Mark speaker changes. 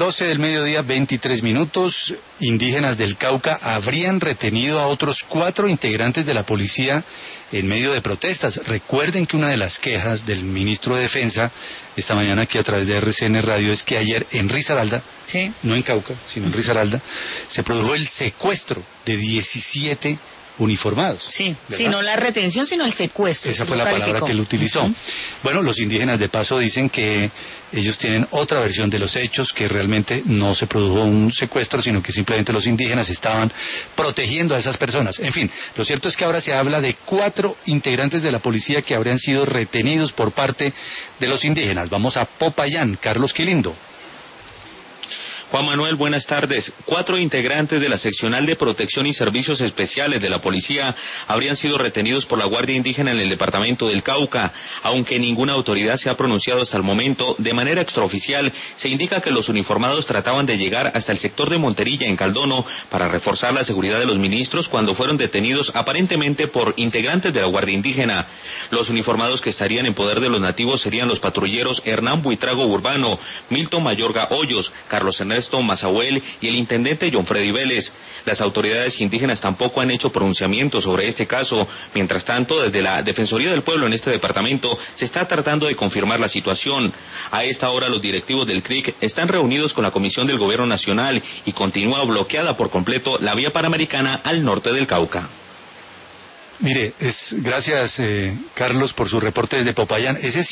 Speaker 1: 12 del mediodía, 23 minutos. Indígenas del Cauca habrían retenido a otros 4 integrantes de la policía en medio de protestas. Recuerden que una de las quejas del ministro de Defensa esta mañana aquí a través de RCN Radio es que ayer en Risaralda,
Speaker 2: sí,
Speaker 1: no en Cauca, sino en Risaralda, se produjo el secuestro de 17 uniformados.
Speaker 2: Sí, sí, no la retención, sino el secuestro.
Speaker 1: Esa fue la palabra que él utilizó. Bueno, los indígenas de paso dicen que ellos tienen otra versión de los hechos, que realmente no se produjo un secuestro, sino que simplemente los indígenas estaban protegiendo a esas personas. En fin, lo cierto es que ahora se habla de 4 integrantes de la policía que habrían sido retenidos por parte de los indígenas. Vamos a Popayán, Carlos Quilindo.
Speaker 3: Juan Manuel, buenas tardes. 4 integrantes de la Seccional de Protección y Servicios Especiales de la Policía habrían sido retenidos por la Guardia Indígena en el departamento del Cauca. Aunque ninguna autoridad se ha pronunciado hasta el momento, de manera extraoficial se indica que los uniformados trataban de llegar hasta el sector de Monterilla, en Caldono, para reforzar la seguridad de los ministros cuando fueron detenidos aparentemente por integrantes de la Guardia Indígena. Los uniformados que estarían en poder de los nativos serían los patrulleros Hernán Buitrago Urbano, Milton Mayorga Hoyos, Carlos Ernesto Mazahuel y el intendente John Freddy Vélez. Las autoridades indígenas tampoco han hecho pronunciamiento sobre este caso. Mientras tanto, desde la Defensoría del Pueblo en este departamento se está tratando de confirmar la situación. A esta hora los directivos del CRIC están reunidos con la Comisión del Gobierno Nacional y continúa bloqueada por completo la vía panamericana al norte del Cauca.
Speaker 1: Mire, gracias Carlos por su reporte desde Popayán. Ese